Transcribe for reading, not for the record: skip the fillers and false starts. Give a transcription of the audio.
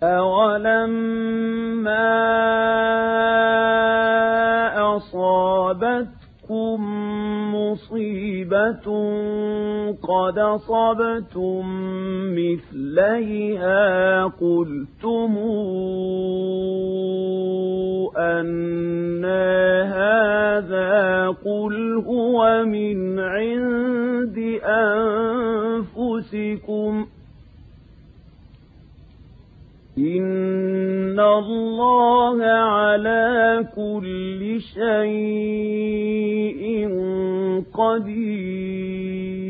أَوَلَمَّا أَصَابَتْكُم مُّصِيبَةٌ قَدْ أَصَبْتُم مِّثْلَيْهَا قُلْتُمْ أَنَّىٰ هَٰذَا قُلْ هُوَ مِنْ عِندِ أَنفُسِكُمْ إِنَّ اللَّهَ عَلَىٰ كُلِّ شَيْءٍ قَدِيرٌ